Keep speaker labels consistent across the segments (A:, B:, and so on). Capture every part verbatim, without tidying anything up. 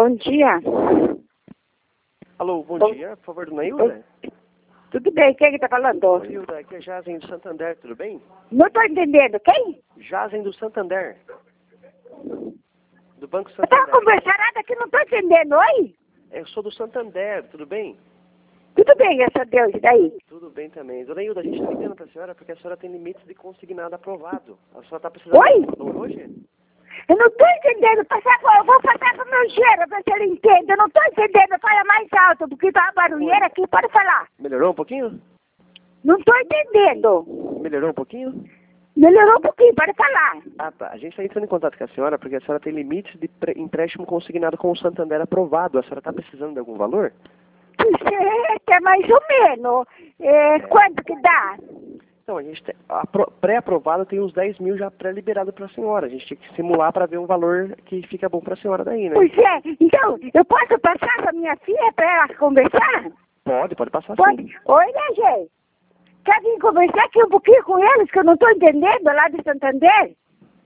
A: Bom dia.
B: Alô, bom,
A: bom
B: dia, por favor, dona Hilda?
A: Tudo bem, quem que tá falando?
B: Dona Hilda, aqui é Jazen do Santander, tudo bem?
A: Não tô entendendo, quem?
B: Jazen do Santander. Do Banco
A: Eu tava
B: Santander.
A: conversando aqui, não tô entendendo, oi?
B: Eu sou do Santander, tudo bem?
A: Tudo bem, graças a Deus, e daí?
B: Tudo bem também. Dona Hilda, a gente está ligando para a senhora porque a senhora tem limites de consignado aprovado. A senhora está precisando
A: Oi?
B: de valor hoje?
A: Eu não tô entendendo, passar, eu vou passar pro meu cheiro pra ver se ele entende. Eu não tô entendendo, fala mais alto, porque tá uma barulheira aqui, pode falar.
B: Melhorou um pouquinho?
A: Não tô entendendo.
B: Melhorou um pouquinho?
A: Melhorou um pouquinho, pode falar.
B: Ah, tá. A gente está entrando em contato com a senhora porque a senhora tem limites de empréstimo consignado com o Santander aprovado. A senhora está precisando de algum valor?
A: Puxa, é mais ou menos. É, quanto que dá?
B: Então, a gente tem, a pré-aprovado tem uns dez mil já pré-liberado para a senhora. A gente tem que simular para ver um valor que fica bom para a senhora daí, né?
A: Puxa, então, eu posso passar pra minha filha para ela conversar?
B: Pode, pode passar
A: Pode?
B: sim.
A: Oi, né, gente? Quer vir conversar aqui um pouquinho com eles, que eu não estou entendendo, lá de Santander?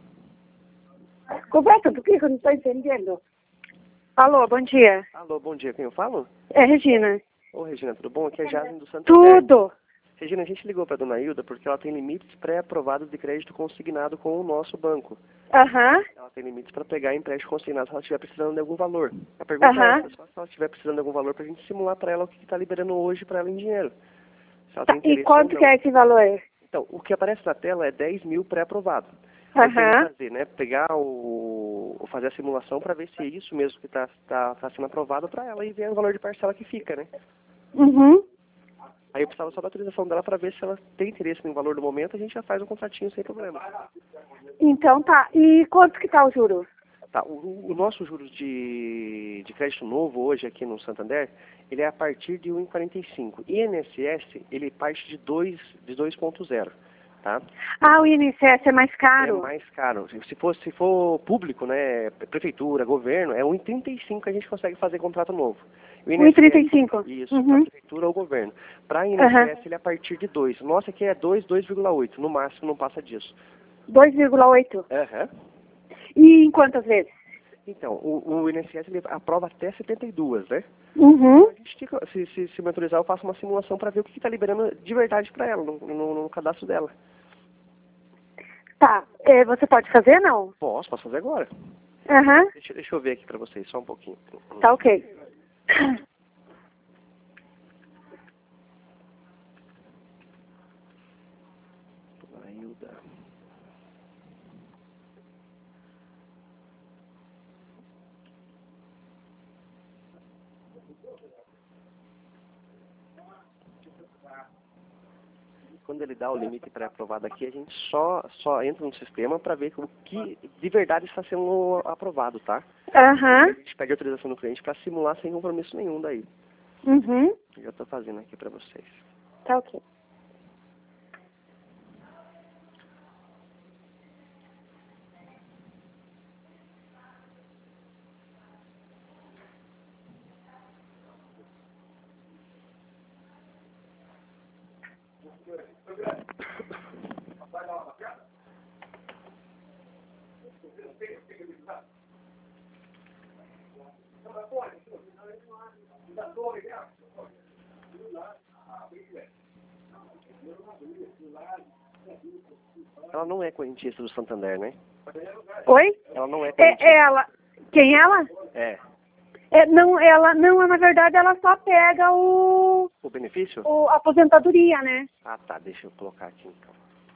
A: Conversa um pouquinho que eu não estou entendendo.
C: Alô, bom dia.
B: Alô, bom dia. Quem eu falo?
C: É Regina.
B: Ô, Regina, tudo bom? Aqui é Jazen do Santander.
C: Tudo.
B: Regina, a gente ligou para a dona Hilda porque ela tem limites pré-aprovados de crédito consignado com o nosso banco.
C: Aham. Uhum.
B: Ela tem limites para pegar empréstimo consignado se ela estiver precisando de algum valor. A pergunta
C: uhum.
B: é essa, só se ela estiver precisando de algum valor para a gente simular para ela o que está liberando hoje para ela em dinheiro. Se ela
C: Tá,
B: tem interesse
C: e quanto
B: ou
C: que
B: não.
C: é esse valor?
B: Então, o que aparece na tela é dez mil pré-aprovado. Aí tem que
C: Aham.
B: fazer, né? Pegar o... fazer a simulação para ver se é isso mesmo que está tá, tá sendo aprovado para ela e ver o valor de parcela que fica, né?
C: Uhum.
B: Aí eu precisava só da autorização dela para ver se ela tem interesse no valor do momento, a gente já faz um contratinho sem problema.
C: Então tá. E quanto que tá o juro?
B: Tá, o, o nosso juros de, de crédito novo hoje aqui no Santander, ele é a partir de um vírgula quarenta e cinco. I N S S, ele parte de dois, de dois ponto zero, tá?
C: Ah, o I N S S é mais caro.
B: É mais caro. Se for, se for público, né, prefeitura, governo, é um vírgula trinta e cinco que a gente consegue fazer contrato novo. O
C: um vírgula trinta e cinco.
B: Isso,
C: Uhum.
B: para prefeitura ou governo. Para I N S S, uhum. Ele é a partir de dois. Nossa, aqui é dois, dois vírgula oito. No máximo, não passa disso.
C: dois vírgula oito.
B: Aham. Uhum.
C: E em quantas vezes?
B: Então, o, o I N S S ele aprova até setenta e duas, né?
C: Uhum.
B: Então, a gente fica, se, se, se me autorizar, eu faço uma simulação para ver o que está liberando de verdade para ela, no, no, no cadastro dela.
C: Tá. É, você pode fazer, não?
B: Posso, posso fazer agora.
C: Aham. Uhum.
B: Deixa, deixa eu ver aqui para vocês, só um pouquinho.
C: Tá ok.
B: Hilda. Quando ele dá o limite pré-aprovado aqui, a gente só, só entra no sistema para ver o que de verdade está sendo aprovado, tá?
C: Aham.
B: A gente pede autorização do cliente para simular sem compromisso nenhum daí.
C: Uhum.
B: Já estou fazendo aqui para vocês.
C: Tá ok.
B: Ela não é correntista do Santander, né?
C: Oi?
B: Ela não é
C: É,
B: correntista.
C: ela. Quem ela?
B: É.
C: É, não, ela não, na verdade ela só pega o,
B: O benefício?
C: o a aposentadoria, né?
B: Ah, tá. Deixa eu colocar aqui então.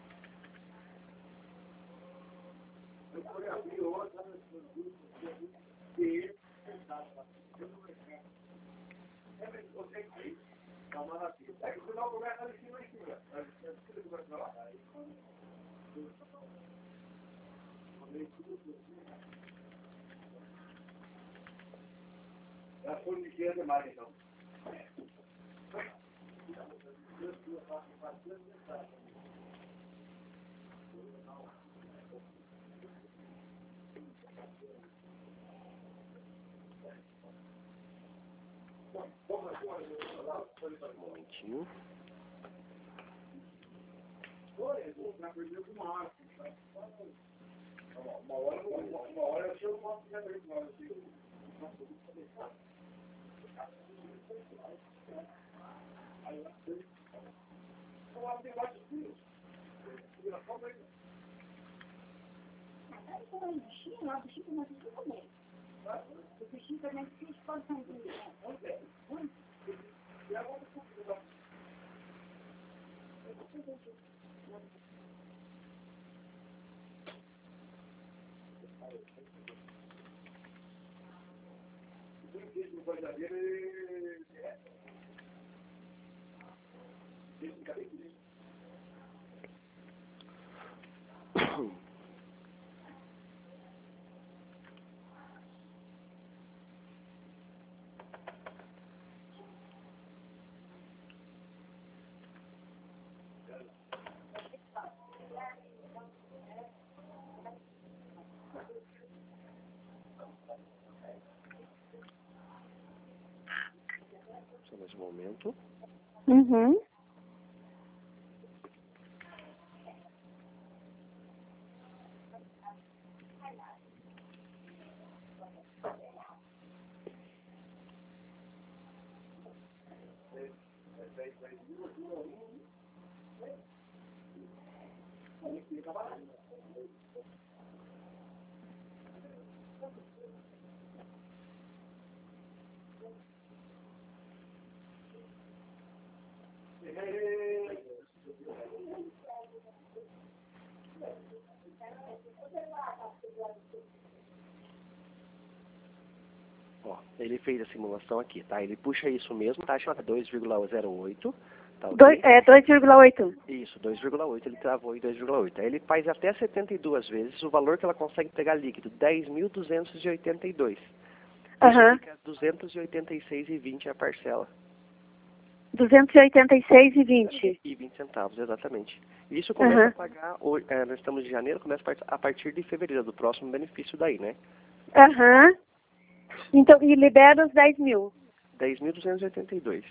B: Um momentinho. Só mais um momento.
C: Uhum.
B: Ó, ele fez a simulação aqui, tá? Ele puxa isso mesmo, taxa dois vírgula zero oito, tá ok?
C: Dois, é dois vírgula oito.
B: Isso, dois vírgula oito, ele travou em dois vírgula oito. Aí ele faz até setenta e duas vezes o valor que ela consegue pegar líquido, dez mil duzentos e oitenta e dois.
C: Aham.
B: Isso fica duzentos e oitenta e seis e vinte a parcela.
C: duzentos e oitenta e seis e vinte.
B: E vinte centavos, exatamente. Isso começa
C: Aham.
B: a pagar, hoje, é, nós estamos em janeiro, começa a part- a partir de fevereiro, do próximo benefício daí, né?
C: Aham. Então, e libera os dez mil.
B: dez mil duzentos e oitenta e dois.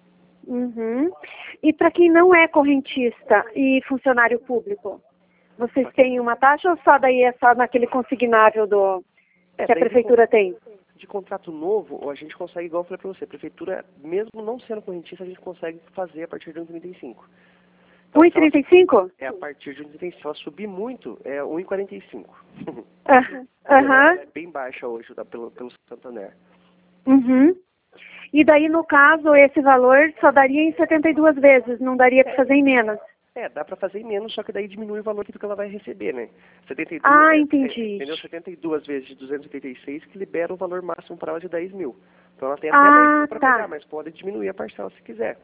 C: Uhum. E para quem não é correntista e funcionário público, vocês têm uma taxa ou só daí é só naquele consignável do
B: É,
C: que a
B: daí de
C: prefeitura tem?
B: De contrato novo, a gente consegue, igual eu falei pra você, a prefeitura, mesmo não sendo correntista, a gente consegue fazer a partir de um vírgula trinta e cinco. Então,
C: um e
B: se ela-
C: trinta e cinco?
B: É a partir de um vírgula trinta e cinco. Se ela subir muito, é um vírgula quarenta e cinco.
C: Aham.
B: Ela
C: Aham.
B: é bem baixa hoje, tá, pelo, pelo Santander.
C: Uhum. E daí, no caso, esse valor só daria em setenta e duas vezes, não daria para fazer em menos.
B: É, dá pra fazer em menos, só que daí diminui o valor que ela vai receber, né? setenta e dois,
C: Ah,
B: é,
C: entendi.
B: é, entendeu? setenta e duas vezes de duzentos e oitenta e seis que libera o valor máximo para ela de dez mil. Então ela tem até
C: Ah,
B: dez mil para
C: tá.
B: pagar, mas pode diminuir a parcela se quiser.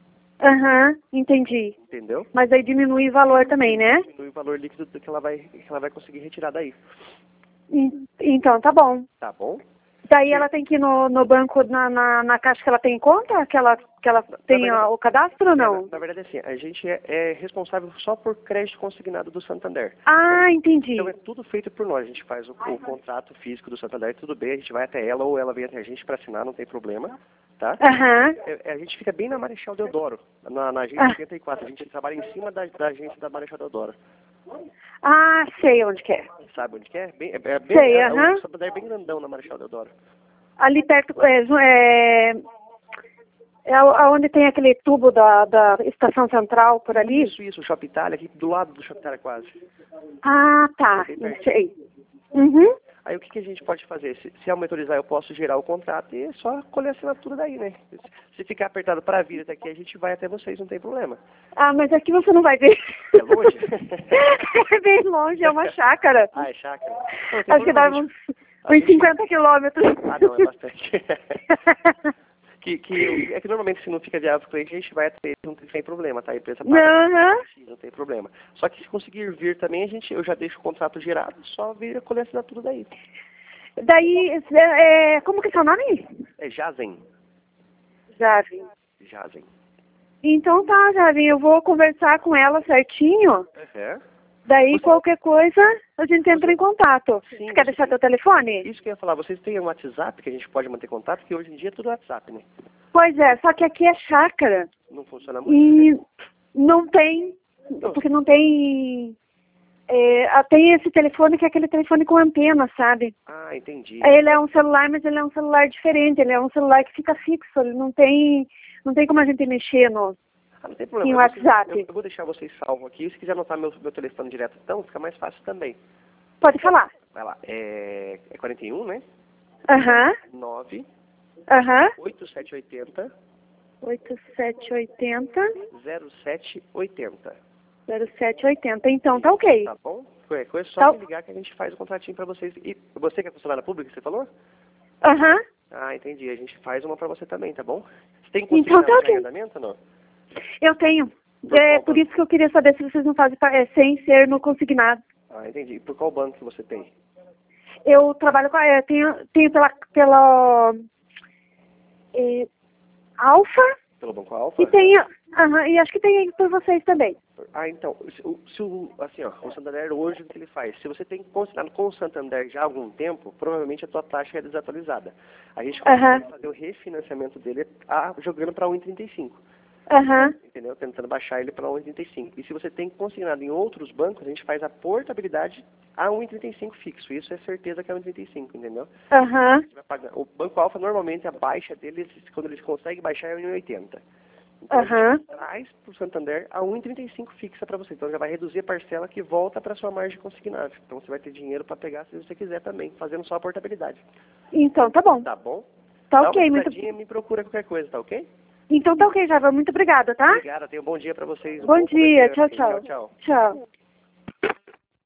C: Aham, entendi.
B: Entendeu?
C: Mas aí diminui o valor também, né?
B: Diminui o valor líquido que ela vai, que ela vai conseguir retirar daí.
C: En- Então, tá bom.
B: Tá bom?
C: Daí ela tem que ir no, no banco, na, na, na caixa que ela tem em conta? Que ela, que ela tem
B: verdade-
C: ó, o cadastro ou
B: É,
C: não?
B: na, na verdade, assim, a gente é, é responsável só por crédito consignado do Santander.
C: Ah, entendi.
B: Então é tudo feito por nós. A gente faz o, o contrato físico do Santander, tudo bem, a gente vai até ela ou ela vem até a gente para assinar, não tem problema, tá?
C: Aham.
B: É, é, a gente fica bem na Marechal Deodoro, na, na agência
C: Ah.
B: oitenta e quatro. A gente trabalha em cima da, da agência da Marechal Deodoro.
C: Ah, sei onde que é.
B: Sabe onde que é? Bem, é, é bem,
C: Sei,
B: é, é,
C: aham.
B: o Santander é bem grandão na Marechal Deodoro.
C: Ali perto, é, ju- é, é a- onde tem aquele tubo da, da estação central por ali?
B: Isso, isso, o Shopping Itália, aqui do lado do Shopping Itália quase.
C: Ah, tá.
B: Bem perto.
C: Sei. Uhum.
B: Aí o que, que a gente pode fazer? Se, se ela me autorizar, eu posso gerar o contrato e é só colher a assinatura daí, né? Se ficar apertado para vir até aqui, a gente vai até vocês, não tem problema.
C: Ah, mas aqui você não vai ver.
B: É longe?
C: É bem longe, é uma chácara.
B: Ah, é chácara? Não, tem
C: Acho que
B: problema,
C: dá
B: a
C: uns,
B: gente- a
C: uns
B: gente-
C: cinquenta quilômetros.
B: Ah, não, é bastante. que, que, é que normalmente se não fica viável para o cliente, a gente vai até ele, não tem sem problema, tá? A empresa paga,
C: Aham.
B: não tem problema. Só que se conseguir vir também, a gente, eu já deixo o contrato gerado, só vir a colher a assinatura daí.
C: Daí, é, é, como que é seu nome?
B: É Jazen.
C: Javin.
B: Jazen.
C: Então tá, Javin, eu vou conversar com ela certinho.
B: É.
C: Daí
B: Você-
C: qualquer coisa a gente entra em contato.
B: Sim,
C: Você quer
B: você
C: deixar
B: tem-
C: teu telefone?
B: Isso que eu ia falar, vocês têm um WhatsApp que a gente pode manter contato, porque hoje em dia é tudo WhatsApp, né?
C: Pois é, só que aqui é chácara.
B: Não funciona muito.
C: E não tem, porque não tem É, ah, tem esse telefone que é aquele telefone com antena, sabe?
B: Ah, entendi.
C: Ele é um celular, mas ele é um celular diferente. Ele é um celular que fica fixo. Ele não tem, não tem como a gente mexer no,
B: Ah, não tem
C: em
B: problema. Eu,
C: WhatsApp.
B: eu, eu vou deixar vocês salvos aqui. Se quiser anotar meu, meu telefone direto, então, fica mais fácil também.
C: Pode falar.
B: Vai lá. É, é quarenta e um, né?
C: Aham,
B: nove
C: aham.
B: oito sete oito zero
C: oito sete oito zero,
B: zero sete oito zero.
C: zero sete oito zero. Então, tá ok.
B: Tá bom? Qualquer coisa, é só
C: Tá.
B: me ligar que a gente faz o contratinho pra vocês. E você que é funcionária pública, você falou?
C: Aham.
B: Ah, entendi. A gente faz uma pra você também, tá bom? Você tem
C: Então
B: consignado
C: tá
B: de
C: ok.
B: arrendamento ou não?
C: Eu tenho.
B: Por
C: É
B: qual
C: por
B: banco?
C: isso que eu queria saber se vocês não fazem pa- é, sem ser no consignado.
B: Ah, entendi. Por qual banco que você tem?
C: Eu trabalho com a. é, tenho, tenho pela. pela é, Alfa
B: Pelo Banco Alfa?
C: e tenho. Aham, e acho que tem por vocês também.
B: Ah, então, se, o, se o, assim, ó, o Santander hoje o que ele faz? Se você tem consignado com o Santander já há algum tempo, provavelmente a tua taxa é desatualizada. A gente
C: Aham.
B: consegue fazer o refinanciamento dele ah, jogando para um e trinta e cinco,
C: Aham.
B: entendeu? Tentando baixar ele para um e trinta e cinco. E se você tem consignado em outros bancos, a gente faz a portabilidade a um e trinta e cinco fixo. Isso é certeza que é um e trinta e cinco, entendeu?
C: Aham.
B: Você vai pagar- O Banco Alfa, normalmente, a baixa deles, quando eles conseguem baixar, é um e oitenta. Então, a
C: Aham.
B: gente traz para o Santander a um e trinta e cinco fixa para você. Então, já vai reduzir a parcela que volta para sua margem consignável. Então, você vai ter dinheiro para pegar se você quiser também, fazendo só a portabilidade.
C: Então tá bom.
B: Tá bom?
C: Tá
B: Dá
C: ok,
B: uma
C: muito.
B: ligadinha e me procura qualquer coisa, tá ok?
C: Então tá ok, Java. Muito obrigada, tá?
B: Obrigado, tenha um bom dia para vocês. Um
C: Bom dia. Tchau,
B: comerciante.
C: tchau.
B: Tchau, tchau.
C: Tchau.